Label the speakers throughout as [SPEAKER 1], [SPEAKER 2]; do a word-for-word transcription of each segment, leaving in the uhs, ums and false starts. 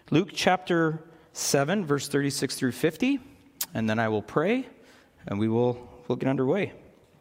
[SPEAKER 1] Luke chapter seven, verse thirty-six through fifty, and then I will pray, and we will we'll get underway.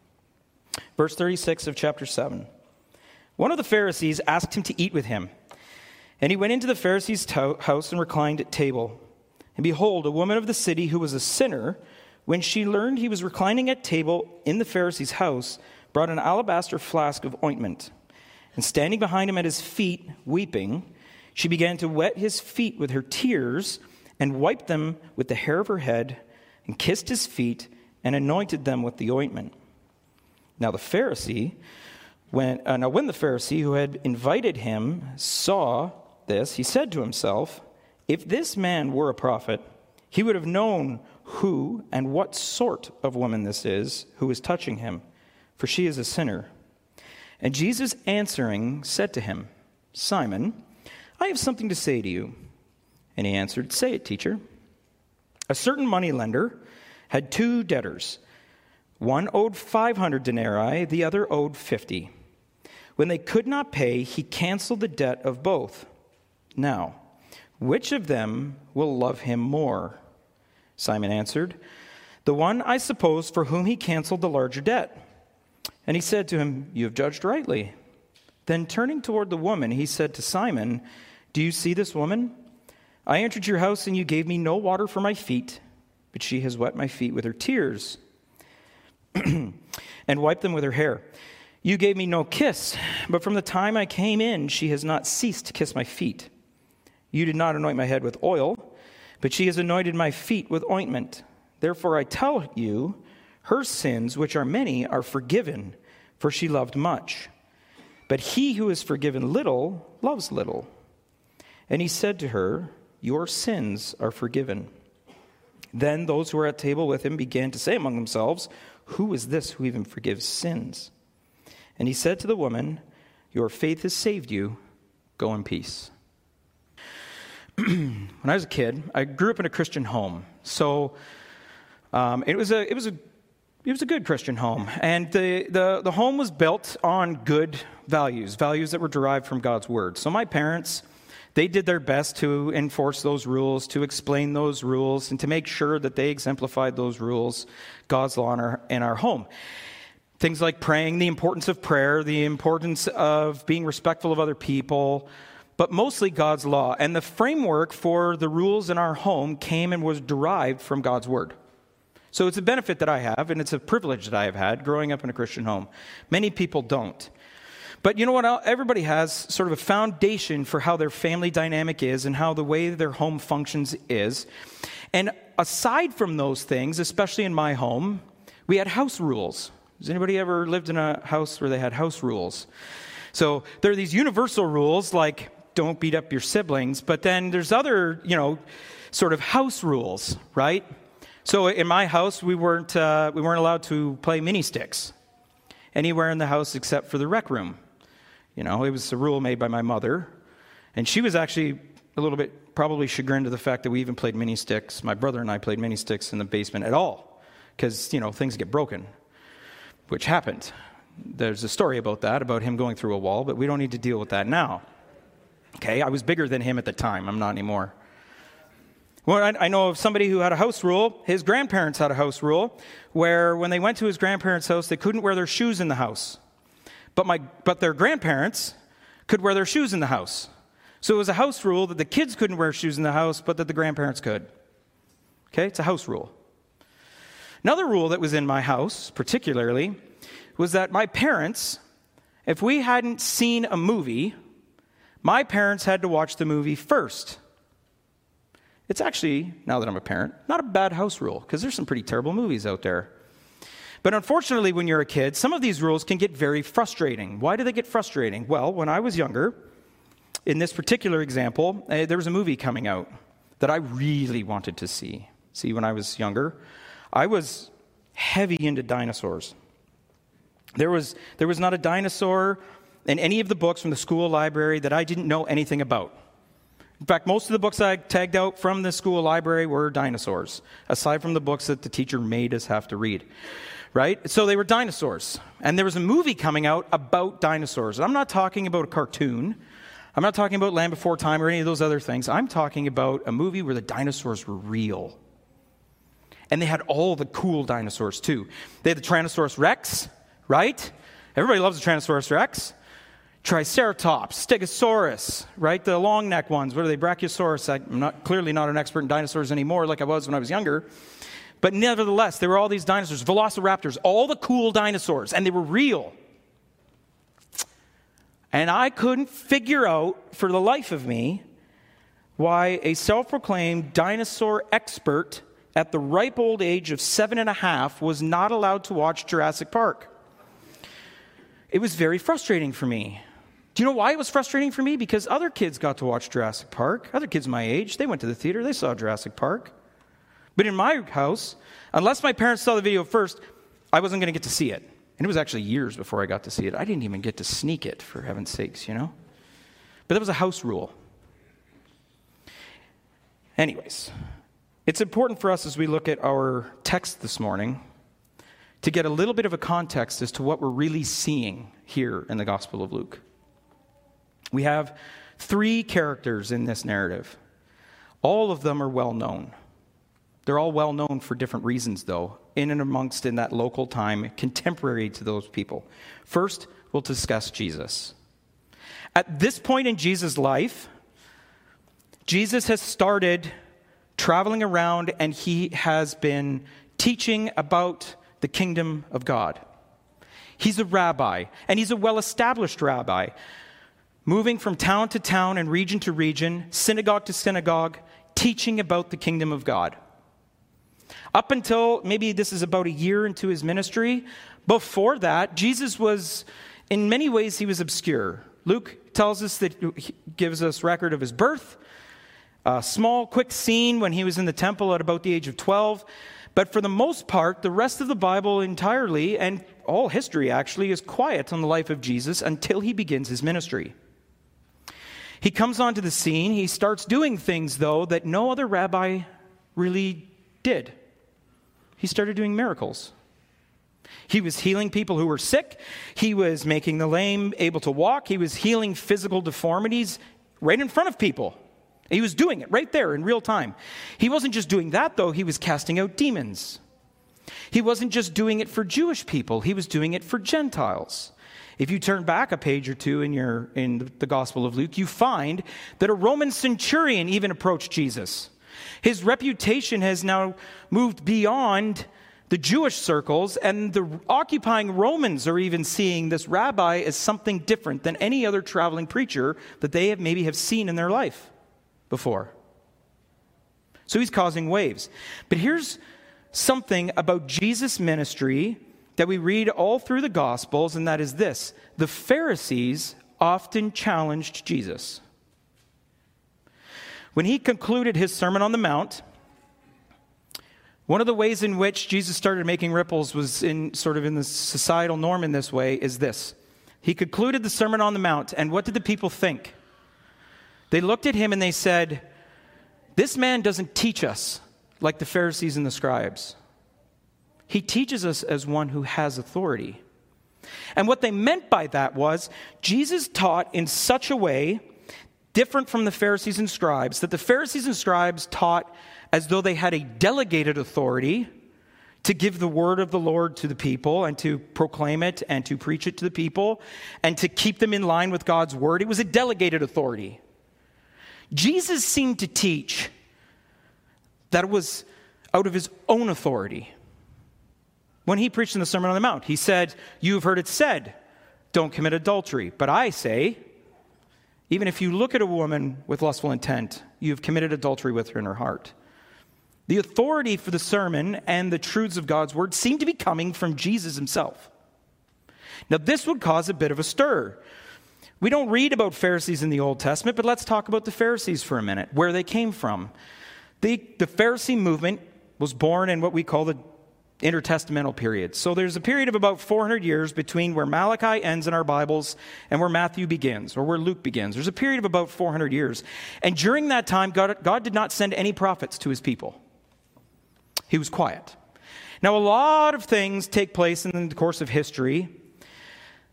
[SPEAKER 1] Verse thirty-six of chapter seven. One of the Pharisees asked him to eat with him, and he went into the Pharisee's to- house and reclined at table. And behold, a woman of the city who was a sinner, when she learned he was reclining at table in the Pharisee's house, brought an alabaster flask of ointment. And standing behind him at his feet, weeping, she began to wet his feet with her tears and wiped them with the hair of her head and kissed his feet and anointed them with the ointment. Now the Pharisee, when, uh, now when the Pharisee who had invited him saw this, he said to himself, if this man were a prophet, he would have known who and what sort of woman this is who is touching him, for she is a sinner. And Jesus answering said to him, Simon, I have something to say to you. And he answered, say it, teacher. A certain moneylender had two debtors. One owed five hundred denarii, the other owed fifty. When they could not pay, he canceled the debt of both. Now, which of them will love him more? Simon answered, the one, I suppose, for whom he canceled the larger debt. And he said to him, you have judged rightly. Then turning toward the woman, he said to Simon, do you see this woman? I entered your house and you gave me no water for my feet, but she has wet my feet with her tears and wiped them with her hair. You gave me no kiss, but from the time I came in, she has not ceased to kiss my feet. You did not anoint my head with oil, but she has anointed my feet with ointment. Therefore I tell you, her sins, which are many, are forgiven, for she loved much. But he who is forgiven little loves little. And he said to her, your sins are forgiven. Then those who were at table with him began to say among themselves, who is this who even forgives sins? And he said to the woman, your faith has saved you. Go in peace. When I was a kid, I grew up in a Christian home. So um, it was a it was a it was a good Christian home, and the, the the home was built on good values, values that were derived from God's word. So my parents, they did their best to enforce those rules, to explain those rules, and to make sure that they exemplified those rules, God's law in our, in our home. Things like praying, the importance of prayer, the importance of being respectful of other people, but mostly God's law. And the framework for the rules in our home came and was derived from God's word. So it's a benefit that I have, and it's a privilege that I have had growing up in a Christian home. Many people don't. But you know what? Everybody has sort of a foundation for how their family dynamic is and how the way their home functions is. And aside from those things, especially in my home, we had house rules. Has anybody ever lived in a house where they had house rules? So there are these universal rules like don't beat up your siblings, but then there's other, you know, sort of house rules, right? So in my house, we weren't uh, we weren't allowed to play mini sticks anywhere in the house except for the rec room. You know, it was a rule made by my mother, and she was actually a little bit probably chagrined to the fact that we even played mini sticks. My brother and I played mini sticks in the basement at all because, you know, things get broken, which happened. There's a story about that, about him going through a wall, but we don't need to deal with that now. Okay, I was bigger than him at the time. I'm not anymore. Well, I, I know of somebody who had a house rule. His grandparents had a house rule where when they went to his grandparents' house, they couldn't wear their shoes in the house. But my but their grandparents could wear their shoes in the house. So it was a house rule that the kids couldn't wear shoes in the house, but that the grandparents could. Okay, it's a house rule. Another rule that was in my house, particularly, was that my parents, if we hadn't seen a movie, my parents had to watch the movie first. It's actually, now that I'm a parent, not a bad house rule, because there's some pretty terrible movies out there. But unfortunately, when you're a kid, some of these rules can get very frustrating. Why do they get frustrating? Well, when I was younger, in this particular example, uh, there was a movie coming out that I really wanted to see. See, when I was younger, I was heavy into dinosaurs. There was there was not a dinosaur in any of the books from the school library that I didn't know anything about. In fact, most of the books I tagged out from the school library were dinosaurs, aside from the books that the teacher made us have to read. Right? So they were dinosaurs. And there was a movie coming out about dinosaurs. And I'm not talking about a cartoon. I'm not talking about Land Before Time or any of those other things. I'm talking about a movie where the dinosaurs were real. And they had all the cool dinosaurs too. They had the Tyrannosaurus Rex, right? Everybody loves the Tyrannosaurus Rex. Triceratops, Stegosaurus, right? The long neck ones. What are they? Brachiosaurus. I'm not clearly not an expert in dinosaurs anymore like I was when I was younger. But nevertheless, there were all these dinosaurs. Velociraptors, all the cool dinosaurs. And they were real. And I couldn't figure out for the life of me why a self-proclaimed dinosaur expert at the ripe old age of seven and a half was not allowed to watch Jurassic Park. It was very frustrating for me. Do you know why it was frustrating for me? Because other kids got to watch Jurassic Park. Other kids my age, they went to the theater, they saw Jurassic Park. But in my house, unless my parents saw the video first, I wasn't going to get to see it. And it was actually years before I got to see it. I didn't even get to sneak it, for heaven's sakes, you know? But that was a house rule. Anyways, it's important for us as we look at our text this morning to get a little bit of a context as to what we're really seeing here in the Gospel of Luke. We have three characters in this narrative. All of them are well known. They're all well known for different reasons, though, in and amongst in that local time, contemporary to those people. First, we'll discuss Jesus. At this point in Jesus' life, Jesus has started traveling around and he has been teaching about the kingdom of God. He's a rabbi, and he's a well-established rabbi, moving from town to town and region to region, synagogue to synagogue, teaching about the kingdom of God. Up until maybe this is about a year into his ministry, before that, Jesus was, in many ways, he was obscure. Luke tells us that he gives us record of his birth, a small, quick scene when he was in the temple at about the age of twelve. But for the most part, the rest of the Bible entirely, and all history actually, is quiet on the life of Jesus until he begins his ministry. He comes onto the scene. He starts doing things, though, that no other rabbi really did. He started doing miracles. He was healing people who were sick. He was making the lame able to walk. He was healing physical deformities right in front of people. He was doing it right there in real time. He wasn't just doing that, though. He was casting out demons. He wasn't just doing it for Jewish people. He was doing it for Gentiles. If you turn back a page or two in your in the Gospel of Luke, you find that a Roman centurion even approached Jesus. His reputation has now moved beyond the Jewish circles, and the occupying Romans are even seeing this rabbi as something different than any other traveling preacher that they have maybe have seen in their life before. So he's causing waves. But here's something about Jesus' ministry that we read all through the Gospels, and that is this: the Pharisees often challenged Jesus. When he concluded his Sermon on the Mount, one of the ways in which Jesus started making ripples was in sort of in the societal norm in this way is this. He concluded the Sermon on the Mount, and what did the people think? They looked at him and they said, "This man doesn't teach us like the Pharisees and the scribes. He teaches us as one who has authority." And what they meant by that was Jesus taught in such a way different from the Pharisees and scribes, that the Pharisees and scribes taught as though they had a delegated authority to give the word of the Lord to the people and to proclaim it and to preach it to the people and to keep them in line with God's word. It was a delegated authority. Jesus seemed to teach that it was out of his own authority. When he preached in the Sermon on the Mount, he said, "You've heard it said, don't commit adultery. But I say, even if you look at a woman with lustful intent, you have committed adultery with her in her heart." The authority for the sermon and the truths of God's word seemed to be coming from Jesus himself. Now, this would cause a bit of a stir. We don't read about Pharisees in the Old Testament, but let's talk about the Pharisees for a minute, where they came from. The, the Pharisee movement was born in what we call the intertestamental period. So there's a period of about four hundred years between where Malachi ends in our Bibles and where Matthew begins, or where Luke begins. There's a period of about four hundred years. And during that time, God, God did not send any prophets to his people. He was quiet. Now, a lot of things take place in the course of history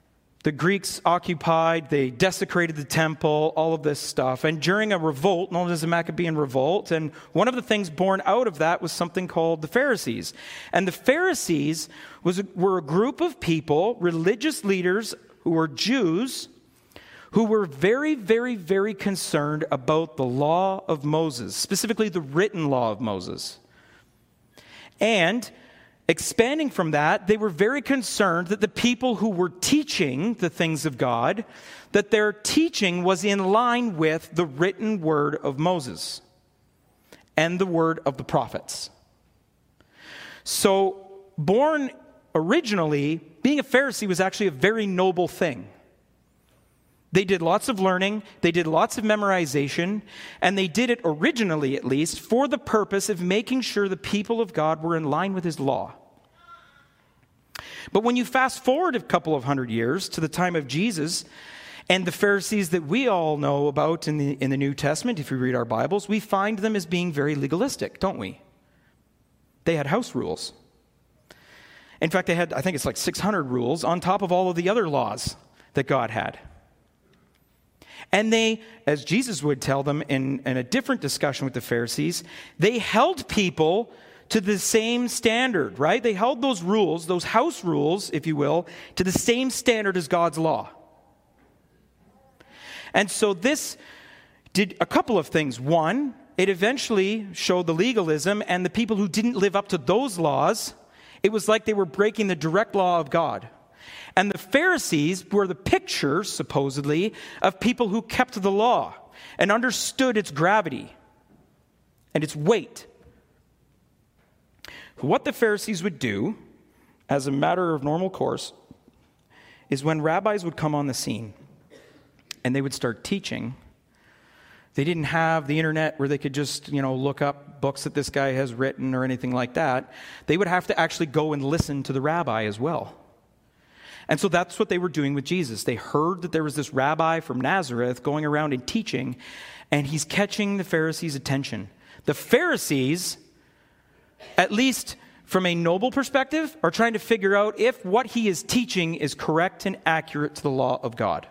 [SPEAKER 1] The Greeks occupied, they desecrated the temple, all of this stuff. And during a revolt, known as the Maccabean Revolt, and one of the things born out of that was something called the Pharisees. And the Pharisees was, were a group of people, religious leaders who were Jews, who were very, very, very concerned about the law of Moses, specifically the written law of Moses. And expanding from that, they were very concerned that the people who were teaching the things of God, that their teaching was in line with the written word of Moses and the word of the prophets. So, born originally, being a Pharisee was actually a very noble thing. They did lots of learning, they did lots of memorization, and they did it originally, at least, for the purpose of making sure the people of God were in line with his law. But when you fast forward a couple of hundred years to the time of Jesus and the Pharisees that we all know about in the, in the New Testament, if we read our Bibles, we find them as being very legalistic, don't we? They had house rules. In fact, they had, I think it's like six hundred rules on top of all of the other laws that God had. And they, as Jesus would tell them in, in a different discussion with the Pharisees, they held people to the same standard, right? They held those rules, those house rules, if you will, to the same standard as God's law. And so this did a couple of things. One, it eventually showed the legalism, and the people who didn't live up to those laws, it was like they were breaking the direct law of God. And the Pharisees were the picture, supposedly, of people who kept the law and understood its gravity and its weight. What the Pharisees would do, as a matter of normal course, is when rabbis would come on the scene and they would start teaching, they didn't have the internet where they could just, you know, look up books that this guy has written or anything like that. They would have to actually go and listen to the rabbi as well. And so that's what they were doing with Jesus. They heard that there was this rabbi from Nazareth going around and teaching, and he's catching the Pharisees' attention. The Pharisees, at least from a noble perspective, are trying to figure out if what he is teaching is correct and accurate to the law of God.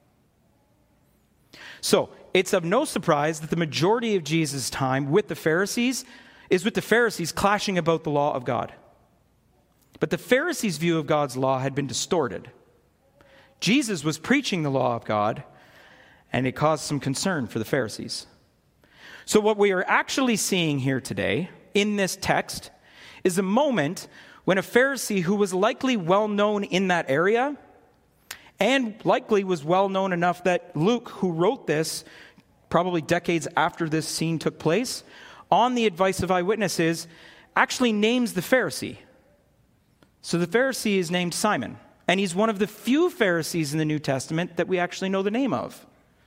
[SPEAKER 1] So, it's of no surprise that the majority of Jesus' time with the Pharisees is with the Pharisees clashing about the law of God. But the Pharisees' view of God's law had been distorted. Jesus was preaching the law of God, and it caused some concern for the Pharisees. So what we are actually seeing here today in this text is a moment when a Pharisee who was likely well known in that area, and likely was well known enough that Luke, who wrote this probably decades after this scene took place, on the advice of eyewitnesses, actually names the Pharisee. So the Pharisee is named Simon, and he's one of the few Pharisees in the New Testament that we actually know the name of.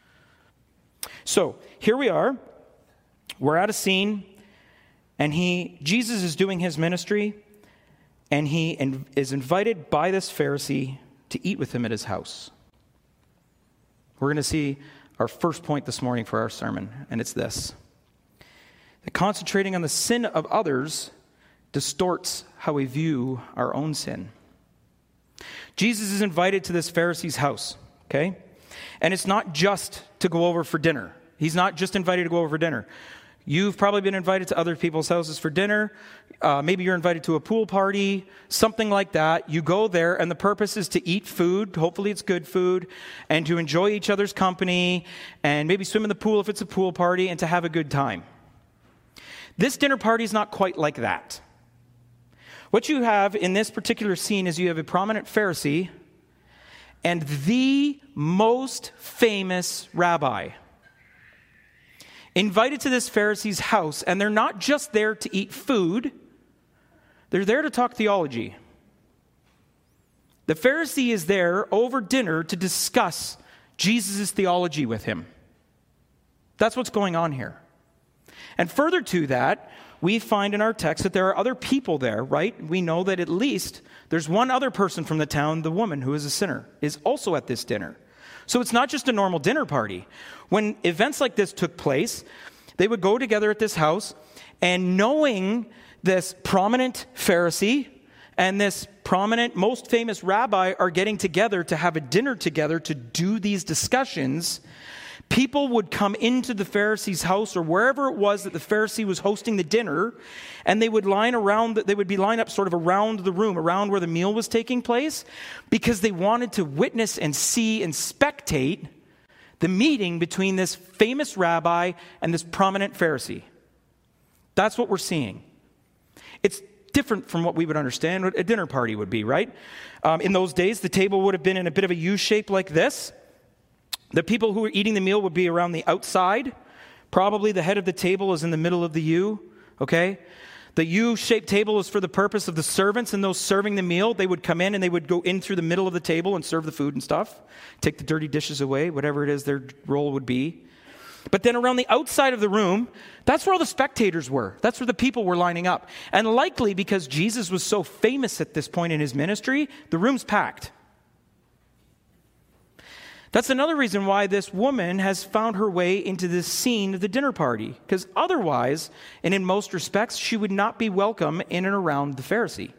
[SPEAKER 1] So here we are. We're at a scene, and he Jesus is doing his ministry, and he in, is invited by this Pharisee to eat with him at his house. We're going to see our first point this morning for our sermon, and it's this: that concentrating on the sin of others distorts how we view our own sin. Jesus is invited to this Pharisee's house, okay? And it's not just to go over for dinner. He's not just invited to go over for dinner. You've probably been invited to other people's houses for dinner. Uh, maybe you're invited to a pool party, something like that. You go there, and the purpose is to eat food. Hopefully it's good food, and to enjoy each other's company, and maybe swim in the pool if it's a pool party, and to have a good time. This dinner party is not quite like that. What you have in this particular scene is you have a prominent Pharisee and the most famous rabbi invited to this Pharisee's house, and they're not just there to eat food, they're there to talk theology. The Pharisee is there over dinner to discuss Jesus' theology with him. That's what's going on here. And further to that, we find in our text that there are other people there, right? We know that at least there's one other person from the town, the woman who is a sinner, is also at this dinner. So it's not just a normal dinner party. When events like this took place, they would go together at this house, and knowing this prominent Pharisee, and this prominent, most famous rabbi are getting together to have a dinner together to do these discussions, people would come into the Pharisee's house or wherever it was that the Pharisee was hosting the dinner, and they would line around, they would be lined up sort of around the room, around where the meal was taking place, because they wanted to witness and see and spectate the meeting between this famous rabbi and this prominent Pharisee. That's what we're seeing. It's different from what we would understand what a dinner party would be, right? Um, in those days, the table would have been in a bit of a U shape like this. The people who were eating the meal would be around the outside. Probably the head of the table is in the middle of the U, okay? The U-shaped table is for the purpose of the servants, and those serving the meal, they would come in and they would go in through the middle of the table and serve the food and stuff, take the dirty dishes away, whatever it is their role would be. But then around the outside of the room, that's where all the spectators were. That's where the people were lining up. And likely because Jesus was so famous at this point in his ministry, the room's packed. That's another reason why this woman has found her way into this scene of the dinner party. Because otherwise, and in most respects, she would not be welcome in and around the Pharisee.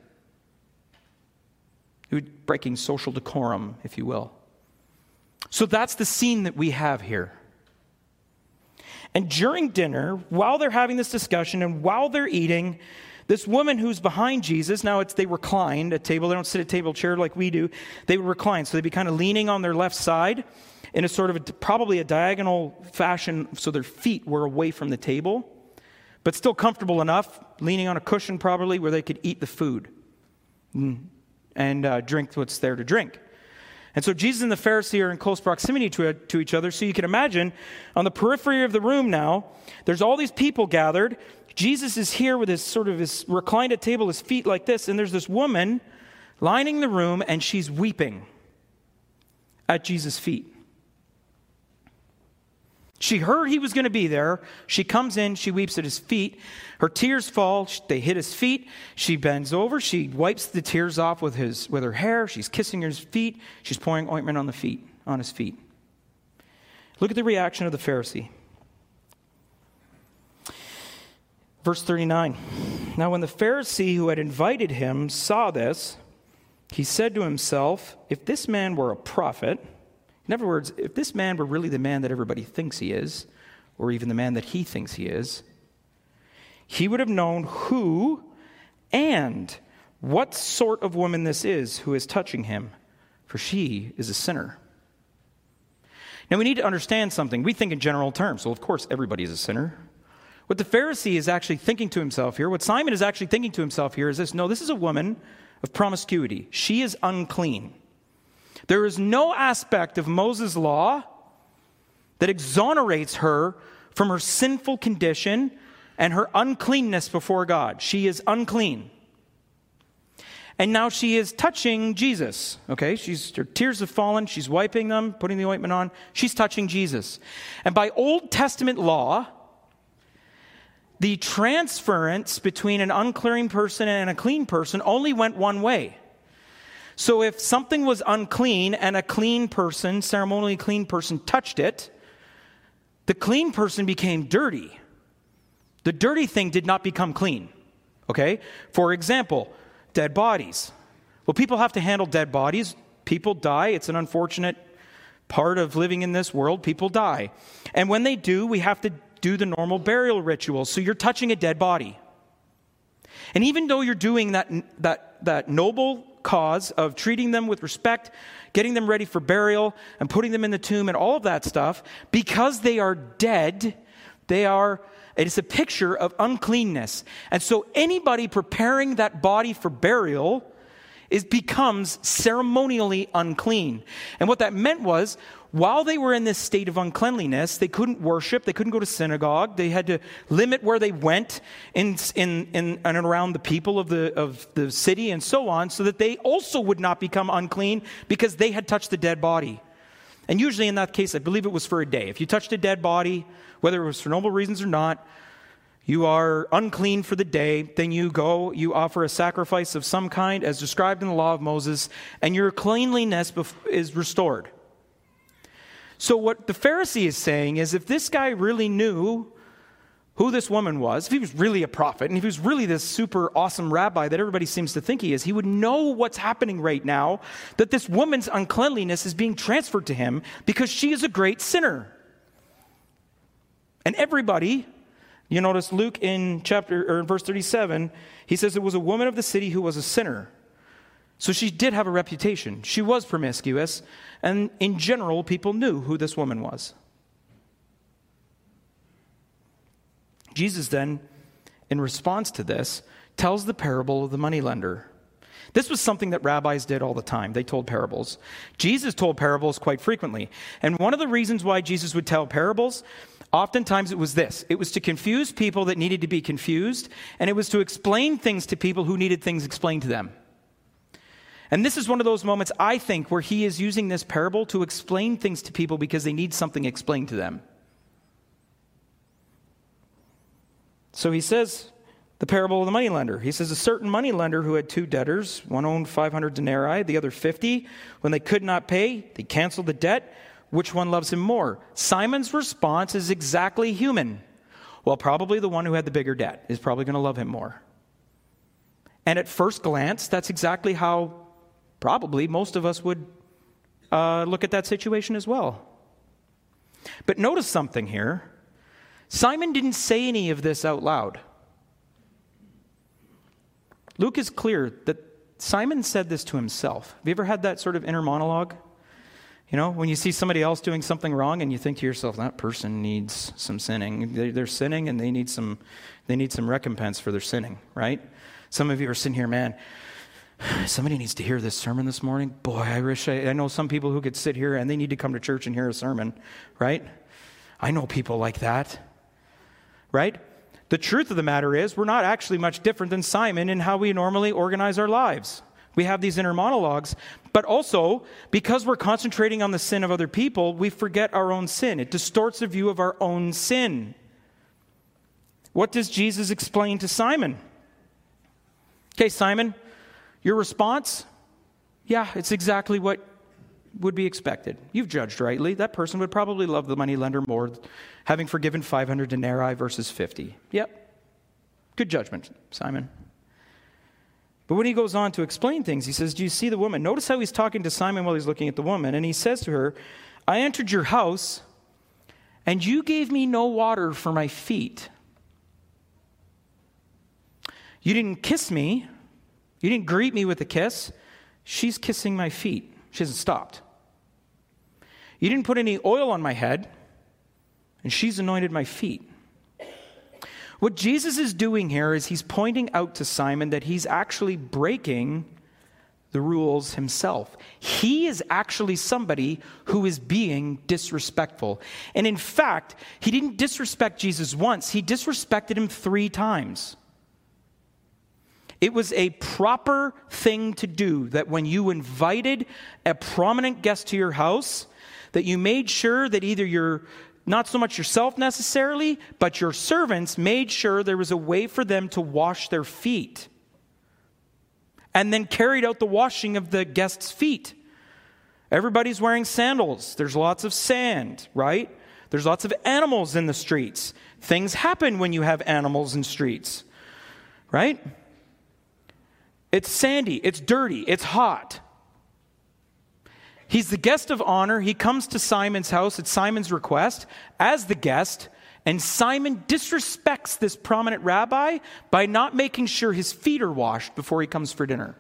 [SPEAKER 1] It would be breaking social decorum, if you will. So that's the scene that we have here. And during dinner, while they're having this discussion and while they're eating, this woman who's behind Jesus, now it's they reclined at table. They don't sit at table chair like we do. They would recline. So they'd be kind of leaning on their left side in a sort of a, probably a diagonal fashion so their feet were away from the table, but still comfortable enough, leaning on a cushion probably where they could eat the food and uh, drink what's there to drink. And so Jesus and the Pharisee are in close proximity to, to each other. So you can imagine on the periphery of the room now, there's all these people gathered. Jesus is here with his sort of his reclined at table, his feet like this. And there's this woman lining the room and she's weeping at Jesus' feet. She heard he was going to be there. She comes in, she weeps at his feet. Her tears fall, they hit his feet. She bends over, she wipes the tears off with his with her hair. She's kissing his feet. She's pouring ointment on the feet, on his feet. Look at the reaction of the Pharisee. Verse thirty-nine. Now when the Pharisee who had invited him saw this, he said to himself, if this man were a prophet, in other words, if this man were really the man that everybody thinks he is, or even the man that he thinks he is, he would have known who and what sort of woman this is who is touching him, for she is a sinner. Now we need to understand something. We think in general terms. Well, of course, everybody is a sinner. What the Pharisee is actually thinking to himself here, what Simon is actually thinking to himself here is this: no, this is a woman of promiscuity. She is unclean. There is no aspect of Moses' law that exonerates her from her sinful condition and her uncleanness before God. She is unclean. And now she is touching Jesus. Okay, she's her tears have fallen. She's wiping them, putting the ointment on. She's touching Jesus. And by Old Testament law, the transference between an unclean person and a clean person only went one way. So if something was unclean and a clean person, ceremonially clean person, touched it, the clean person became dirty. The dirty thing did not become clean. Okay? For example, dead bodies. Well, people have to handle dead bodies. People die. It's an unfortunate part of living in this world. People die. And when they do, we have to do the normal burial rituals. So you're touching a dead body. And even though you're doing that, that, that noble cause of treating them with respect, getting them ready for burial, and putting them in the tomb and all of that stuff, because they are dead, they are, it is a picture of uncleanness. And so anybody preparing that body for burial is becomes ceremonially unclean. And what that meant was, while they were in this state of uncleanliness, they couldn't worship, they couldn't go to synagogue, they had to limit where they went in, in, in and around the people of the, of the city and so on, so that they also would not become unclean because they had touched the dead body. And usually in that case, I believe it was for a day. If you touched a dead body, whether it was for noble reasons or not, you are unclean for the day, then you go, you offer a sacrifice of some kind as described in the law of Moses, and your cleanliness is restored. So what the Pharisee is saying is, if this guy really knew who this woman was, if he was really a prophet, and if he was really this super awesome rabbi that everybody seems to think he is, he would know what's happening right now, that this woman's uncleanliness is being transferred to him because she is a great sinner. And everybody, you notice Luke in chapter or in verse thirty-seven, he says it was a woman of the city who was a sinner. So she did have a reputation. She was promiscuous, and in general, people knew who this woman was. Jesus then, in response to this, tells the parable of the moneylender. This was something that rabbis did all the time. They told parables. Jesus told parables quite frequently. And one of the reasons why Jesus would tell parables, oftentimes it was this. It was to confuse people that needed to be confused, and it was to explain things to people who needed things explained to them. And this is one of those moments, I think, where he is using this parable to explain things to people because they need something explained to them. So he says, the parable of the moneylender. He says, a certain moneylender who had two debtors, one owned five hundred denarii, the other fifty. When they could not pay, they canceled the debt. Which one loves him more? Simon's response is exactly human. Well, probably the one who had the bigger debt is probably going to love him more. And at first glance, that's exactly how probably most of us would uh, look at that situation as well. But notice something here. Simon didn't say any of this out loud. Luke is clear that Simon said this to himself. Have you ever had that sort of inner monologue? You know, when you see somebody else doing something wrong and you think to yourself, that person needs some sinning. They're sinning and they need some they need some recompense for their sinning, right? Some of you are sitting here, man, somebody needs to hear this sermon this morning. Boy, I wish I, I know some people who could sit here and they need to come to church and hear a sermon, right? I know people like that, right? The truth of the matter is we're not actually much different than Simon in how we normally organize our lives. We have these inner monologues, but also because we're concentrating on the sin of other people, we forget our own sin. It distorts the view of our own sin. What does Jesus explain to Simon? Okay, Simon, your response? Yeah, it's exactly what would be expected. You've judged rightly. That person would probably love the moneylender more, having forgiven five hundred denarii versus fifty. Yep. Good judgment, Simon. But when he goes on to explain things, he says, do you see the woman? Notice how he's talking to Simon while he's looking at the woman. And he says to her, I entered your house, and you gave me no water for my feet. You didn't kiss me. You didn't greet me with a kiss. She's kissing my feet. She hasn't stopped. You didn't put any oil on my head, and she's anointed my feet. What Jesus is doing here is he's pointing out to Simon that he's actually breaking the rules himself. He is actually somebody who is being disrespectful. And in fact, he didn't disrespect Jesus once. He disrespected him three times. It was a proper thing to do that when you invited a prominent guest to your house, that you made sure that either your not so much yourself necessarily, but your servants made sure there was a way for them to wash their feet. And then carried out the washing of the guests' feet. Everybody's wearing sandals. There's lots of sand, right? There's lots of animals in the streets. Things happen when you have animals in streets, right? It's sandy, it's dirty, it's hot. He's the guest of honor. He comes to Simon's house at Simon's request as the guest, and Simon disrespects this prominent rabbi by not making sure his feet are washed before he comes for dinner.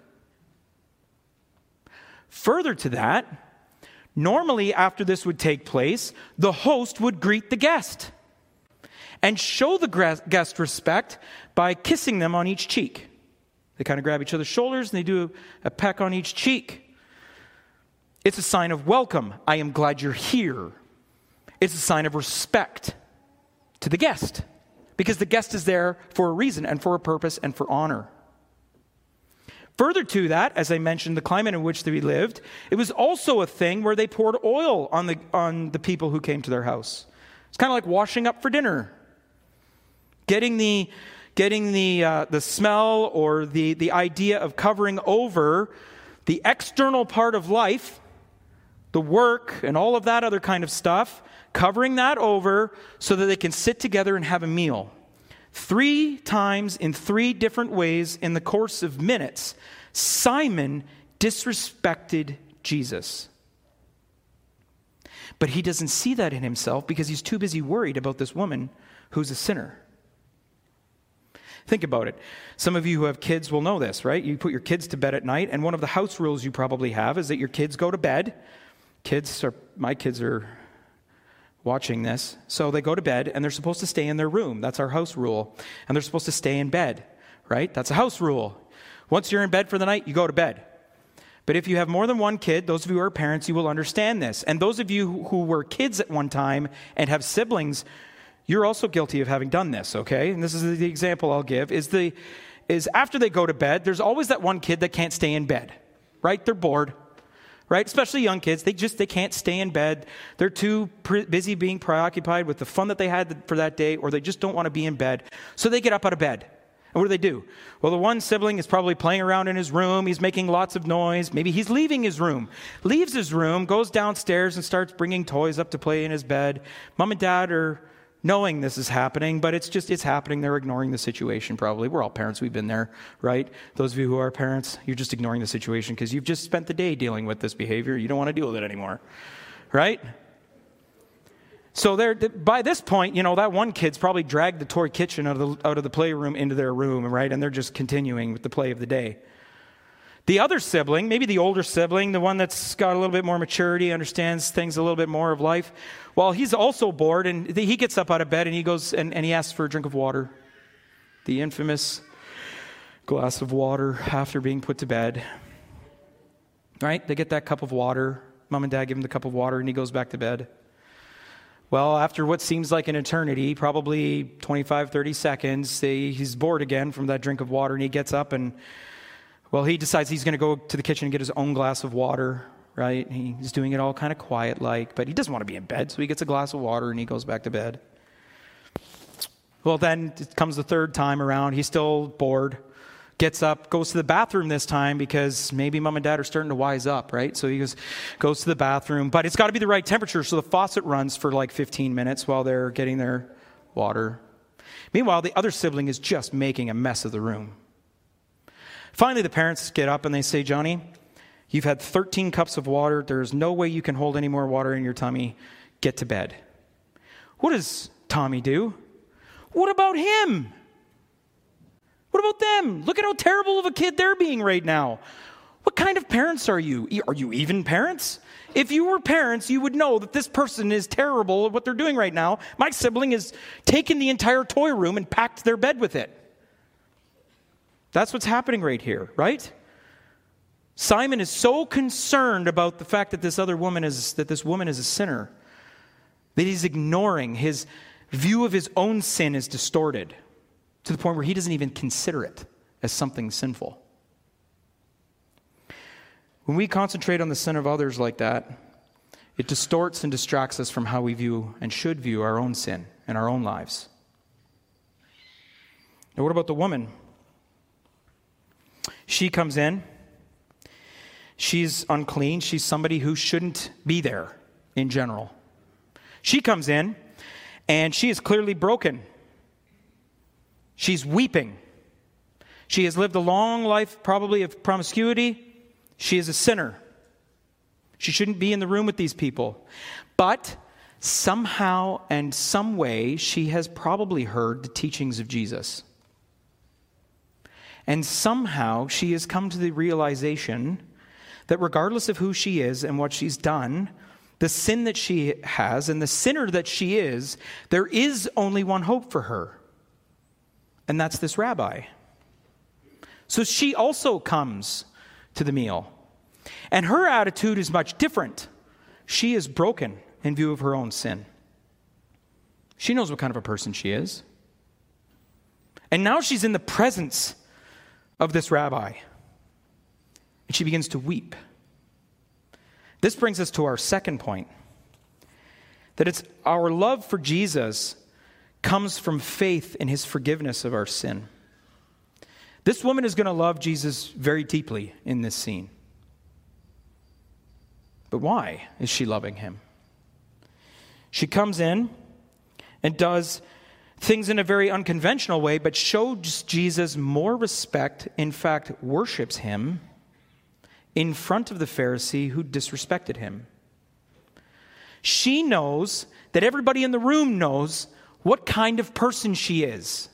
[SPEAKER 1] Further to that, normally after this would take place, the host would greet the guest and show the guest respect by kissing them on each cheek. They kind of grab each other's shoulders and they do a peck on each cheek. It's a sign of welcome. I am glad you're here. It's a sign of respect to the guest, because the guest is there for a reason and for a purpose and for honor. Further to that, as I mentioned, the climate in which we lived, it was also a thing where they poured oil on the on the people who came to their house. It's kind of like washing up for dinner, getting the getting the uh, the smell or the the idea of covering over the external part of life, the work and all of that other kind of stuff, covering that over so that they can sit together and have a meal. Three times in three different ways in the course of minutes, Simon disrespected Jesus. But he doesn't see that in himself because he's too busy worried about this woman who's a sinner. Think about it. Some of you who have kids will know this, right? You put your kids to bed at night, and one of the house rules you probably have is that your kids go to bed. Kids are, my kids are watching this. So they go to bed, and they're supposed to stay in their room. That's our house rule. And they're supposed to stay in bed, right? That's a house rule. Once you're in bed for the night, you go to bed. But if you have more than one kid, those of you who are parents, you will understand this. And those of you who were kids at one time and have siblings, you're also guilty of having done this, okay? And this is the example I'll give, is the is after they go to bed, there's always that one kid that can't stay in bed, right? They're bored, right? Especially young kids. They just, they can't stay in bed. They're too pre- busy being preoccupied with the fun that they had for that day, or they just don't want to be in bed. So they get up out of bed. And what do they do? Well, the one sibling is probably playing around in his room. He's making lots of noise. Maybe he's leaving his room. Leaves his room, goes downstairs and starts bringing toys up to play in his bed. Mom and dad are knowing this is happening, but it's just, it's happening. They're ignoring the situation probably. We're all parents. We've been there, right? Those of you who are parents, you're just ignoring the situation because you've just spent the day dealing with this behavior. You don't want to deal with it anymore, right? So they're, by this point, you know, that one kid's probably dragged the toy kitchen out of the, out of the playroom into their room, right? And they're just continuing with the play of the day. The other sibling, maybe the older sibling, the one that's got a little bit more maturity, understands things a little bit more of life, well, he's also bored, and he gets up out of bed, and he goes and, and he asks for a drink of water. The infamous glass of water after being put to bed. Right? They get that cup of water. Mom and dad give him the cup of water, and he goes back to bed. Well, after what seems like an eternity, probably twenty-five, thirty seconds, they, he's bored again from that drink of water, and he gets up and, well, he decides he's going to go to the kitchen and get his own glass of water, right? He's doing it all kind of quiet-like, but he doesn't want to be in bed, so he gets a glass of water and he goes back to bed. Well, then it comes the third time around. He's still bored, gets up, goes to the bathroom this time because maybe mom and dad are starting to wise up, right? So he goes, goes to the bathroom, but it's got to be the right temperature, so the faucet runs for like fifteen minutes while they're getting their water. Meanwhile, the other sibling is just making a mess of the room. Finally, the parents get up and they say, Johnny, you've had thirteen cups of water. There's no way you can hold any more water in your tummy. Get to bed. What does Tommy do? What about him? What about them? Look at how terrible of a kid they're being right now. What kind of parents are you? Are you even parents? If you were parents, you would know that this person is terrible at what they're doing right now. My sibling has taken the entire toy room and packed their bed with it. That's what's happening right here, right? Simon is so concerned about the fact that this other woman is, that this woman is a sinner, that he's ignoring. His view of his own sin is distorted to the point where he doesn't even consider it as something sinful. When we concentrate on the sin of others like that, it distorts and distracts us from how we view and should view our own sin and our own lives. Now, what about the woman? She comes in. She's unclean. She's somebody who shouldn't be there in general. She comes in, and she is clearly broken. She's weeping. She has lived a long life, probably of promiscuity. She is a sinner. She shouldn't be in the room with these people. But somehow and some way, she has probably heard the teachings of Jesus. And somehow she has come to the realization that regardless of who she is and what she's done, the sin that she has and the sinner that she is, there is only one hope for her. And that's this rabbi. So she also comes to the meal. And her attitude is much different. She is broken in view of her own sin. She knows what kind of a person she is. And now she's in the presence of this rabbi. And she begins to weep. This brings us to our second point. That it's our love for Jesus comes from faith in his forgiveness of our sin. This woman is going to love Jesus very deeply in this scene. But why is she loving him? She comes in and does things in a very unconventional way, but shows Jesus more respect, in fact, worships him in front of the Pharisee who disrespected him. She knows that everybody in the room knows what kind of person she is.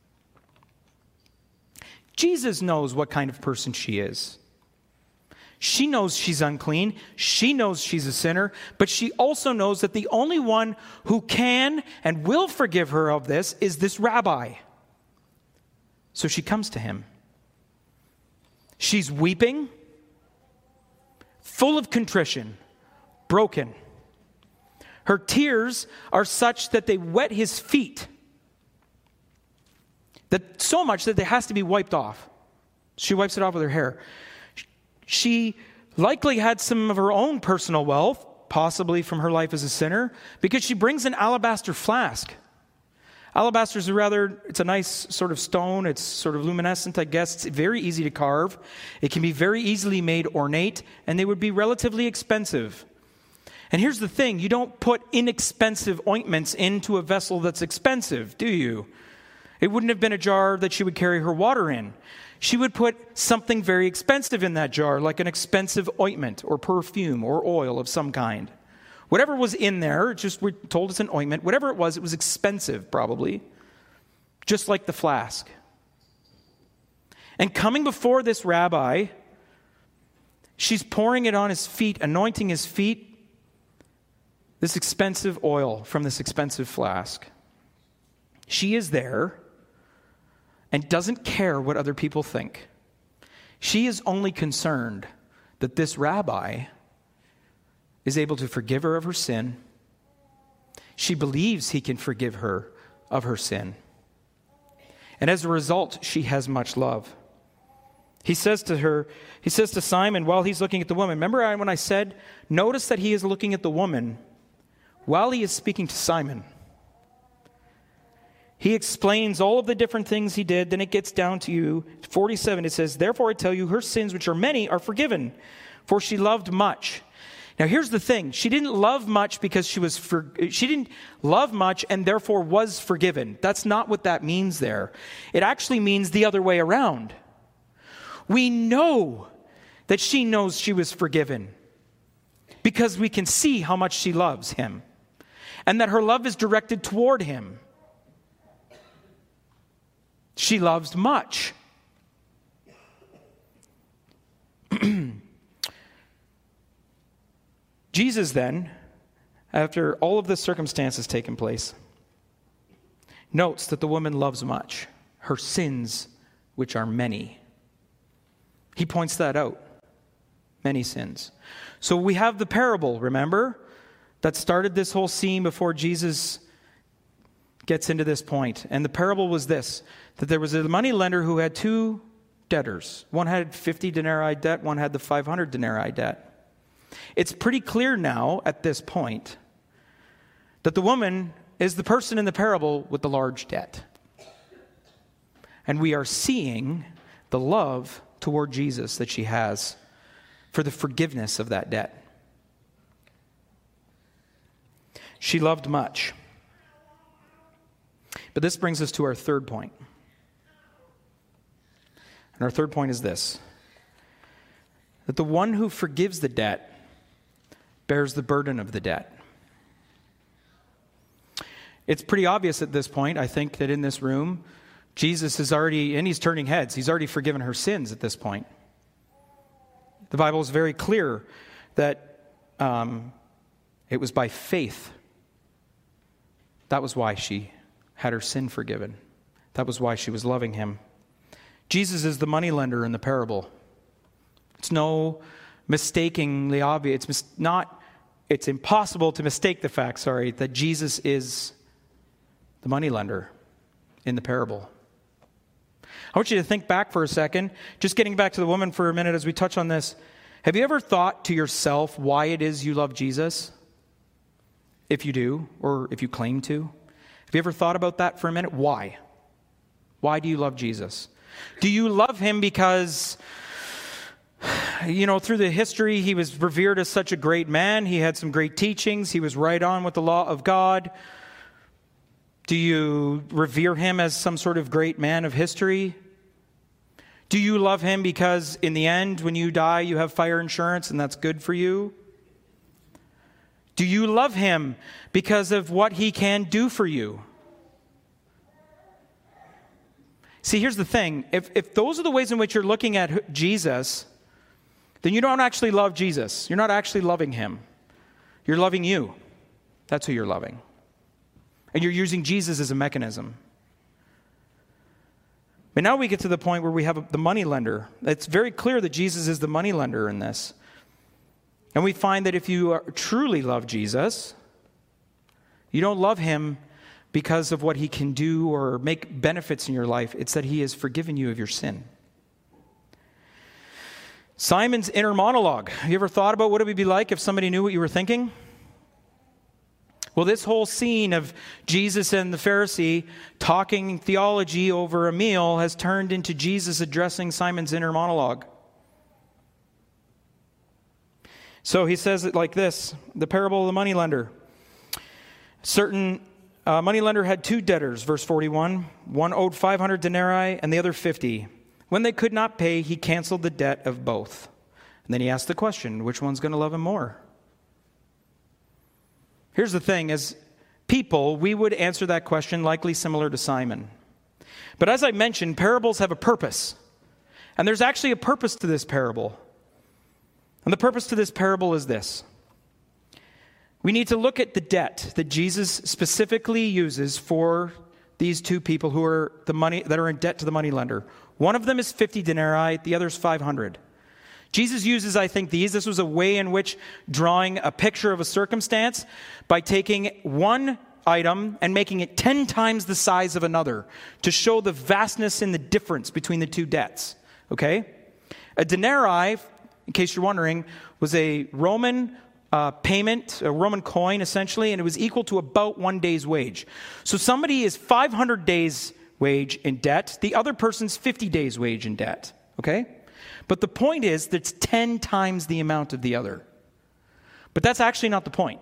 [SPEAKER 1] Jesus knows what kind of person she is. She knows she's unclean. She knows she's a sinner. But she also knows that the only one who can and will forgive her of this is this rabbi. So she comes to him. She's weeping, full of contrition, broken. Her tears are such that they wet his feet. That so much that it has to be wiped off. She wipes it off with her hair. She likely had some of her own personal wealth, possibly from her life as a sinner, because she brings an alabaster flask. Alabaster is a rather, it's a nice sort of stone. It's sort of luminescent, I guess. It's very easy to carve. It can be very easily made ornate, and they would be relatively expensive. And here's the thing, you don't put inexpensive ointments into a vessel that's expensive, do you? It wouldn't have been a jar that she would carry her water in. She would put something very expensive in that jar, like an expensive ointment or perfume or oil of some kind. Whatever was in there, just we're told it's an ointment, whatever it was, it was expensive probably, just like the flask. And coming before this rabbi, she's pouring it on his feet, anointing his feet, this expensive oil from this expensive flask. She is there and doesn't care what other people think. She is only concerned that this rabbi is able to forgive her of her sin. She believes he can forgive her of her sin. And as a result, she has much love. He says to her, he says to Simon while he's looking at the woman, remember when I said, notice that he is looking at the woman while he is speaking to Simon. He explains all of the different things he did. Then it gets down to you. forty-seven, it says, therefore I tell you, her sins, which are many, are forgiven, for she loved much. Now here's the thing. She didn't love much because she was, for, she didn't love much and therefore was forgiven. That's not what that means there. It actually means the other way around. We know that she knows she was forgiven because we can see how much she loves him and that her love is directed toward him. She loves much. Jesus then, after all of this circumstance has taken place, notes that the woman loves much, her sins, which are many. He points that out. Many sins. So we have the parable, remember, that started this whole scene before Jesus gets into this point. And the parable was this, that there was a money lender who had two debtors. One had fifty denarii debt, one had the five hundred denarii debt. It's pretty clear now at this point that the woman is the person in the parable with the large debt. And we are seeing the love toward Jesus that she has for the forgiveness of that debt. She loved much. But this brings us to our third point. And our third point is this: that the one who forgives the debt bears the burden of the debt. It's pretty obvious at this point, I think, that in this room, Jesus is already, and he's turning heads, he's already forgiven her sins at this point. The Bible is very clear that um, it was by faith. That was why she had her sin forgiven. That was why she was loving him. Jesus is the moneylender in the parable. It's no mistakingly obvious. It's mis- not. It's impossible to mistake the fact, sorry, that Jesus is the moneylender in the parable. I want you to think back for a second, just getting back to the woman for a minute as we touch on this. Have you ever thought to yourself why it is you love Jesus? If you do, or if you claim to. Have you ever thought about that for a minute? Why? Why do you love Jesus? Do you love him because, you know, through the history, he was revered as such a great man. He had some great teachings. He was right on with the law of God. Do you revere him as some sort of great man of history? Do you love him because in the end, when you die, you have fire insurance and that's good for you? Do you love him because of what he can do for you? See, here's the thing. If, if those are the ways in which you're looking at Jesus, then you don't actually love Jesus. You're not actually loving him. You're loving you. That's who you're loving. And you're using Jesus as a mechanism. But now we get to the point where we have the money lender. It's very clear that Jesus is the money lender in this. And we find that if you are, truly love Jesus, you don't love him because of what he can do or make benefits in your life. It's that he has forgiven you of your sin. Simon's inner monologue. Have you ever thought about what it would be like if somebody knew what you were thinking? Well, this whole scene of Jesus and the Pharisee talking theology over a meal has turned into Jesus addressing Simon's inner monologue. So he says it like this, the parable of the moneylender. Certain uh, moneylender had two debtors, verse forty-one. One owed five hundred denarii and the other fifty. When they could not pay, he canceled the debt of both. And then he asked the question, which one's going to love him more? Here's the thing, as people, we would answer that question likely similar to Simon. But as I mentioned, parables have a purpose. And there's actually a purpose to this parable. And the purpose to this parable is this. We need to look at the debt that Jesus specifically uses for these two people who are the money that are in debt to the moneylender. One of them is fifty denarii, the other is five hundred. Jesus uses, I think, these. This was a way in which drawing a picture of a circumstance by taking one item and making it ten times the size of another to show the vastness in the difference between the two debts. Okay? A denarii, in case you're wondering, was a Roman uh, payment, a Roman coin essentially, and it was equal to about one day's wage. So somebody is five hundred days wage in debt. The other person's fifty days wage in debt. Okay? But the point is that it's ten times the amount of the other. But that's actually not the point.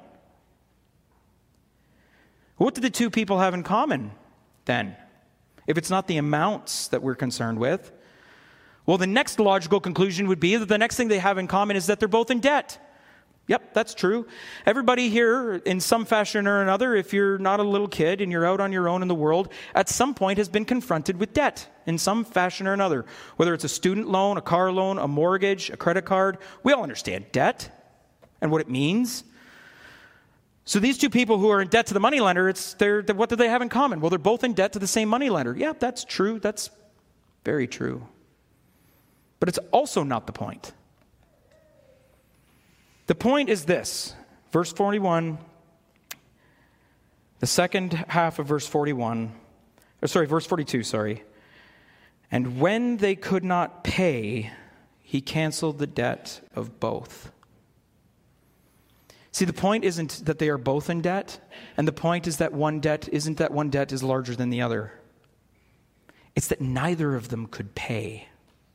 [SPEAKER 1] What do the two people have in common then? If it's not the amounts that we're concerned with, well, the next logical conclusion would be that the next thing they have in common is that they're both in debt. Yep, that's true. Everybody here, in some fashion or another, if you're not a little kid and you're out on your own in the world, at some point has been confronted with debt in some fashion or another. Whether it's a student loan, a car loan, a mortgage, a credit card, we all understand debt and what it means. So these two people who are in debt to the moneylender, it's they're, what do they have in common? Well, they're both in debt to the same moneylender. Yeah, that's true. That's very true. But it's also not the point. The point is this, verse forty-one, the second half of verse forty-one, or sorry, verse forty-two, sorry. And when they could not pay, he canceled the debt of both. See, the point isn't that they are both in debt, and the point is that one debt isn't that one debt is larger than the other. It's that neither of them could pay.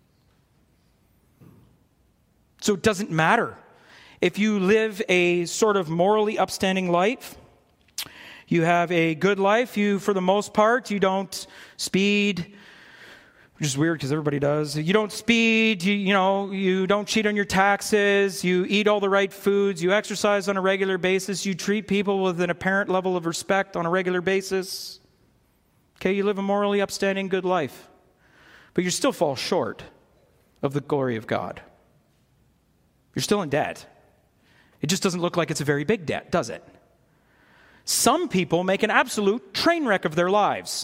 [SPEAKER 1] So it doesn't matter. If you live a sort of morally upstanding life, you have a good life, you, for the most part, you don't speed, which is weird because everybody does. You don't speed, you, you know, you don't cheat on your taxes, you eat all the right foods, you exercise on a regular basis, you treat people with an apparent level of respect on a regular basis. Okay, you live a morally upstanding good life, but you still fall short of the glory of God. You're still in debt. It just doesn't look like it's a very big debt, does it? Some people make an absolute train wreck of their lives.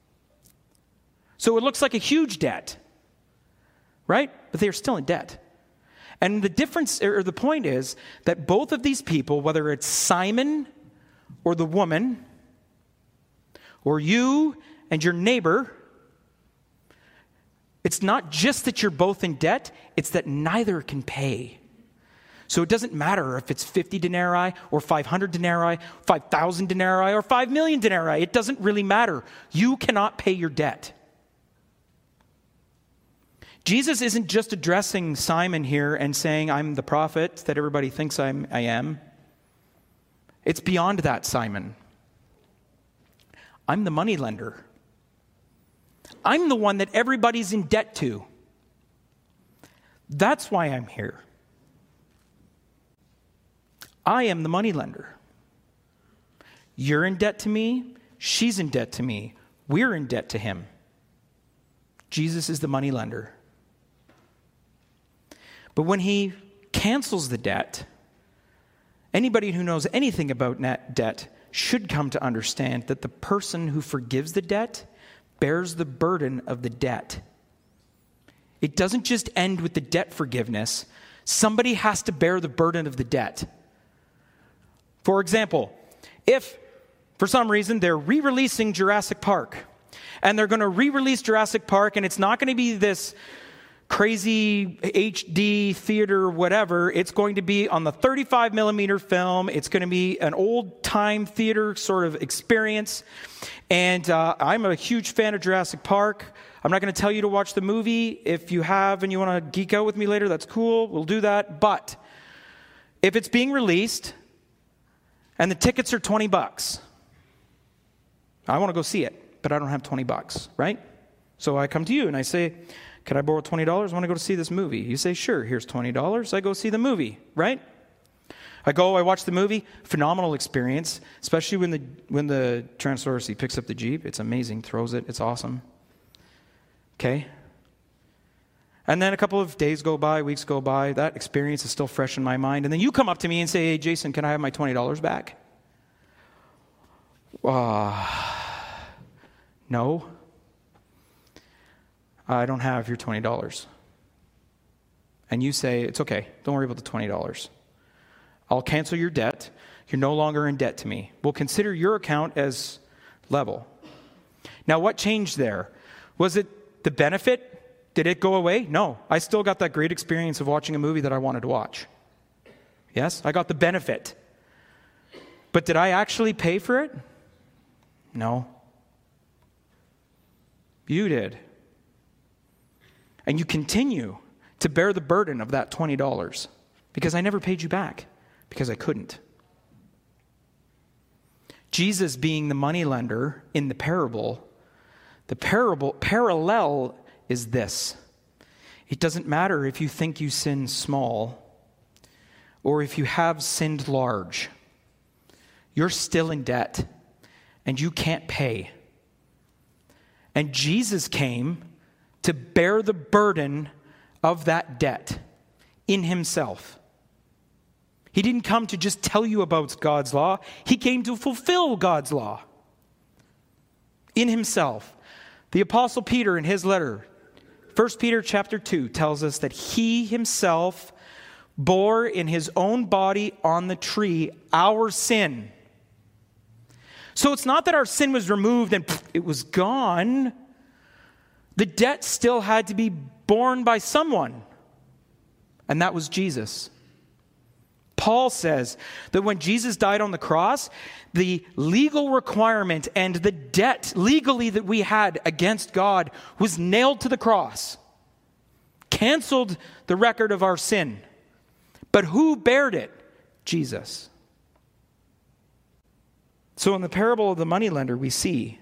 [SPEAKER 1] So it looks like a huge debt, right? But they are still in debt. And the difference, or the point is that both of these people, whether it's Simon or the woman, or you and your neighbor, it's not just that you're both in debt, it's that neither can pay. So it doesn't matter if it's fifty denarii or five hundred denarii, five thousand denarii or five million denarii. It doesn't really matter. You cannot pay your debt. Jesus isn't just addressing Simon here and saying, I'm the prophet that everybody thinks I'm, I am. It's beyond that, Simon. I'm the moneylender. I'm the one that everybody's in debt to. That's why I'm here. I am the moneylender. You're in debt to me. She's in debt to me. We're in debt to him. Jesus is the moneylender. But when he cancels the debt, anybody who knows anything about net debt should come to understand that the person who forgives the debt bears the burden of the debt. It doesn't just end with the debt forgiveness. Somebody has to bear the burden of the debt. For example, if for some reason they're re-releasing Jurassic Park, and they're going to re-release Jurassic Park, and it's not going to be this crazy H D theater whatever. It's going to be on the thirty-five millimeter film. It's going to be an old-time theater sort of experience. And uh, I'm a huge fan of Jurassic Park. I'm not going to tell you to watch the movie. If you have and you want to geek out with me later, that's cool. We'll do that. But if it's being released and the tickets are twenty bucks, I want to go see it, but I don't have twenty bucks, right? So I come to you and I say, could I borrow twenty dollars? I want to go to see this movie. You say, sure, here's twenty dollars. I go see the movie, right? I go, I watch the movie. Phenomenal experience, especially when the when the Tyrannosaurus, he picks up the Jeep. It's amazing, throws it. It's awesome. Okay? And then a couple of days go by, weeks go by. That experience is still fresh in my mind. And then you come up to me and say, hey, Jason, can I have my twenty dollars back? Uh, no. I don't have your twenty dollars. And you say, it's okay, don't worry about the twenty dollars. I'll cancel your debt. You're no longer in debt to me. We'll consider your account as level. Now, what changed there? Was it the benefit? Did it go away? No. I still got that great experience of watching a movie that I wanted to watch. Yes, I got the benefit. But did I actually pay for it? No. You did. And you continue to bear the burden of that twenty dollars because I never paid you back because I couldn't. Jesus being the moneylender in the parable, the parable parallel is this. It doesn't matter if you think you sin small or if you have sinned large. You're still in debt and you can't pay. And Jesus came to bear the burden of that debt in himself. He didn't come to just tell you about God's law. He came to fulfill God's law in himself. The Apostle Peter in his letter, First Peter chapter two, tells us that he himself bore in his own body on the tree our sin. So it's not that our sin was removed and pff, it was gone. The debt still had to be borne by someone, and that was Jesus. Paul says that when Jesus died on the cross, the legal requirement and the debt legally that we had against God was nailed to the cross, canceled the record of our sin. But who bared it? Jesus. So in the parable of the moneylender, we see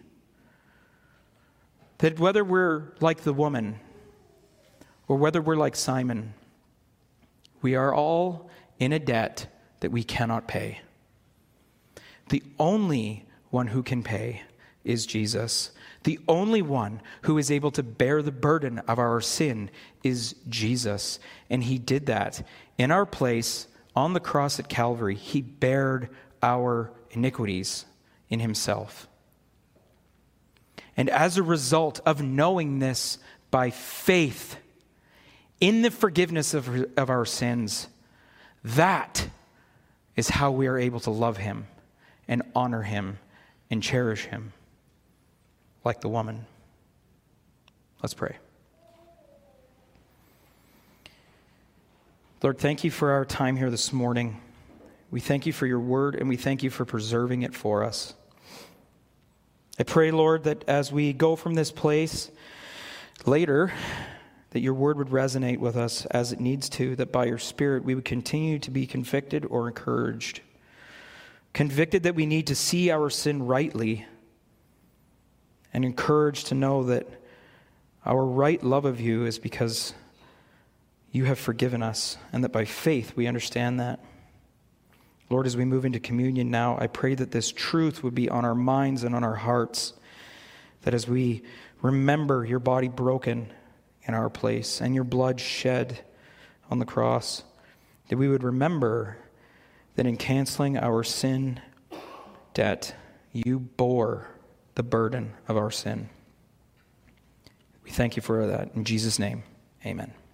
[SPEAKER 1] that whether we're like the woman or whether we're like Simon, we are all in a debt that we cannot pay. The only one who can pay is Jesus. The only one who is able to bear the burden of our sin is Jesus. And he did that in our place on the cross at Calvary. He bared our iniquities in himself. And as a result of knowing this by faith in the forgiveness of, of our sins, that is how we are able to love him and honor him and cherish him like the woman. Let's pray. Lord, thank you for our time here this morning. We thank you for your word, and we thank you for preserving it for us. I pray, Lord, that as we go from this place later, that your word would resonate with us as it needs to, that by your Spirit we would continue to be convicted or encouraged. Convicted that we need to see our sin rightly, and encouraged to know that our right love of you is because you have forgiven us, and that by faith we understand that. Lord, as we move into communion now, I pray that this truth would be on our minds and on our hearts, that as we remember your body broken in our place and your blood shed on the cross, that we would remember that in canceling our sin debt, you bore the burden of our sin. We thank you for that. In Jesus' name, amen.